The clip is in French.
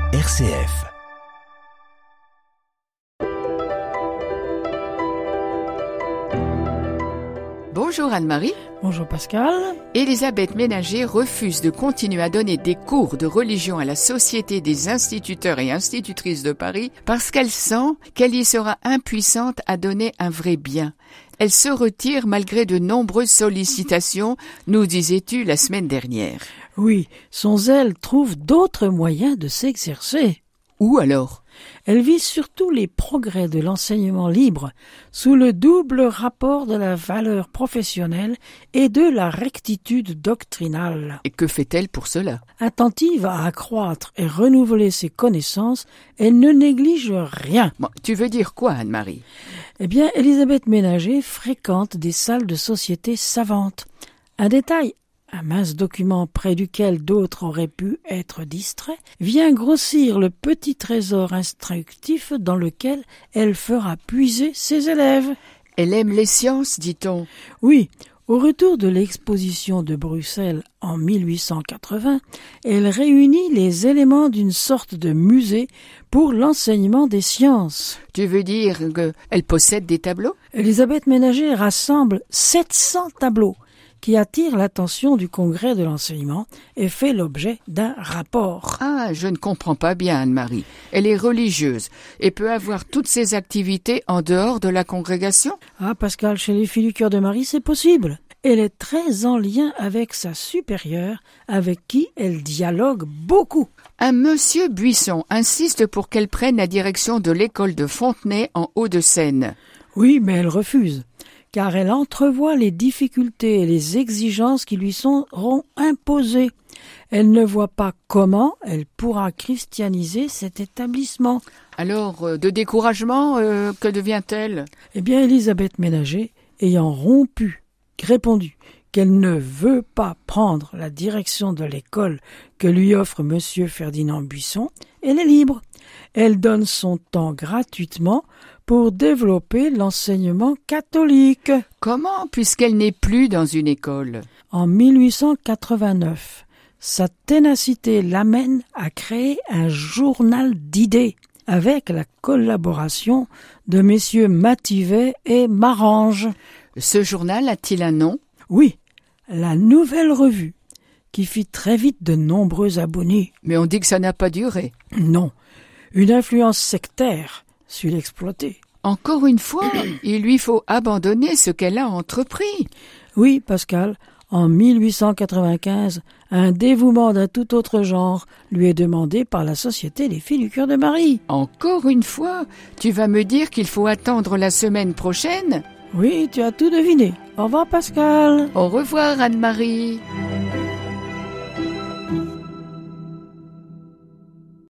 RCF. Bonjour Anne-Marie. Bonjour Pascal. Elisabeth Ménager refuse de continuer à donner des cours de religion à la Société des instituteurs et institutrices de Paris parce qu'elle sent qu'elle y sera impuissante à donner un vrai bien. Elle se retire malgré de nombreuses sollicitations, nous disais-tu la semaine dernière. Oui, son zèle trouve d'autres moyens de s'exercer. Où alors ? Elle vise surtout les progrès de l'enseignement libre sous le double rapport de la valeur professionnelle et de la rectitude doctrinale. Et que fait-elle pour cela ? Attentive à accroître et renouveler ses connaissances, elle ne néglige rien. Bon, tu veux dire quoi, Anne-Marie ? Eh bien, Elisabeth Ménager fréquente des salles de société savantes. Un détail, un mince document près duquel d'autres auraient pu être distraits, vient grossir le petit trésor instructif dans lequel elle fera puiser ses élèves. Elle aime les sciences, dit-on. Oui, au retour de l'exposition de Bruxelles en 1880, elle réunit les éléments d'une sorte de musée pour l'enseignement des sciences. Tu veux dire qu'elle possède des tableaux ? Elisabeth Ménager rassemble 700 tableaux qui attire l'attention du Congrès de l'enseignement et fait l'objet d'un rapport. Ah, je ne comprends pas bien, Anne-Marie. Elle est religieuse et peut avoir toutes ses activités en dehors de la congrégation ? Ah, Pascal, chez les filles du cœur de Marie, c'est possible. Elle est très en lien avec sa supérieure, avec qui elle dialogue beaucoup. Un monsieur Buisson insiste pour qu'elle prenne la direction de l'école de Fontenay en Hauts-de-Seine. Oui, mais elle refuse, car elle entrevoit les difficultés et les exigences qui lui seront imposées. Elle ne voit pas comment elle pourra christianiser cet établissement. Alors, de découragement, que devient-elle ? Eh bien, Elisabeth Ménager, ayant répondu qu'elle ne veut pas prendre la direction de l'école que lui offre monsieur Ferdinand Buisson, elle est libre. Elle donne son temps gratuitement pour développer l'enseignement catholique. Comment, puisqu'elle n'est plus dans une école ? En 1889, sa ténacité l'amène à créer un journal d'idées avec la collaboration de messieurs Mativet et Marange. Ce journal a-t-il un nom ? Oui, la Nouvelle Revue, qui fit très vite de nombreux abonnés. Mais on dit que ça n'a pas duré. Non, une influence sectaire sut l'exploiter. Encore une fois, il lui faut abandonner ce qu'elle a entrepris. Oui, Pascal, en 1895, un dévouement d'un tout autre genre lui est demandé par la Société des filles du cœur de Marie. Encore une fois, tu vas me dire qu'il faut attendre la semaine prochaine ? Oui, tu as tout deviné. Au revoir, Pascal. Au revoir, Anne-Marie.